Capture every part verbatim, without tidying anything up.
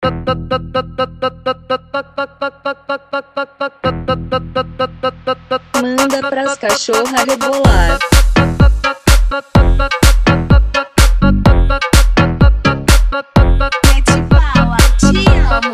Manda pras cachorra rebolar. Mete bala, te amo.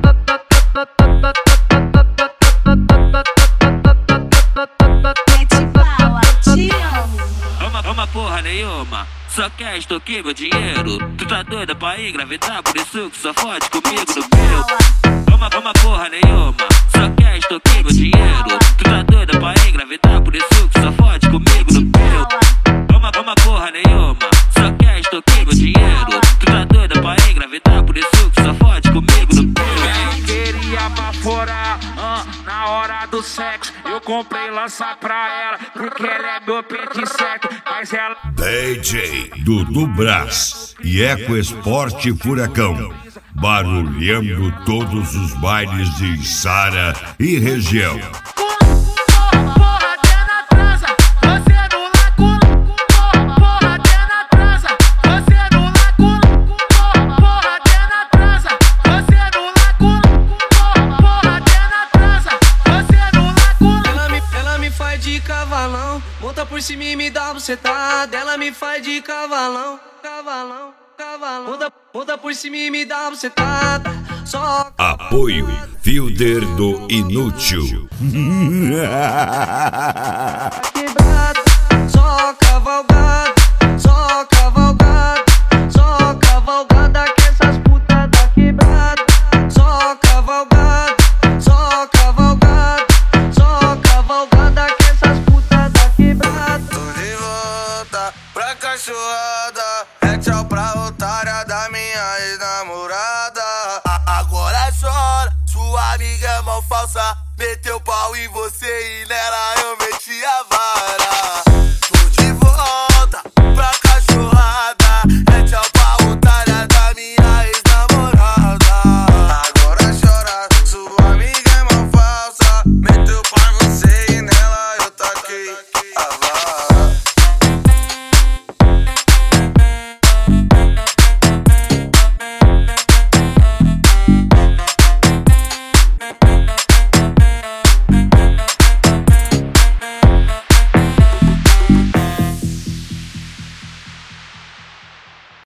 Mete bala, te amo. Uma, uma porra nenhuma, só quer extorquir meu dinheiro. Tu tá doida pra engravidar, por isso que só fode comigo no meu. Uma, uma porra nenhuma, só quer extorquir meu dinheiro. Tu tá doida pra engravidar, por isso que só fode comigo no meu. Uma, uma porra nenhuma, só quer extorquir meu dinheiro. Tu tá doida pra engravidar, por isso que só fode comigo no meu. Queria baforar ah, na hora do sexo. Eu comprei lança pra ela, porque ela é meu pente certo. Mas ela D J Dudu Brás e Eco Esporte Furacão, barulhando todos os bailes de Içara e região. Monta por cima e me dá bucetada. Ela me faz de cavalão, cavalão, cavalão. Monta, monta por cima e me dá bucetada. Só Apoio Fielder do Inútil. quebrada, só cavalgada, só cavalgada, só cavalgada que essas putas da quebrada. Só cavalgada, só cavalgada, só cavalgada que essas putas da quebrada. Tô de volta pra cachorrada, é tchau pra otária da minha ex-namorada. A- Agora chora, sua amiga é mó falsa, meteu pau em você e nela eu meti a vara.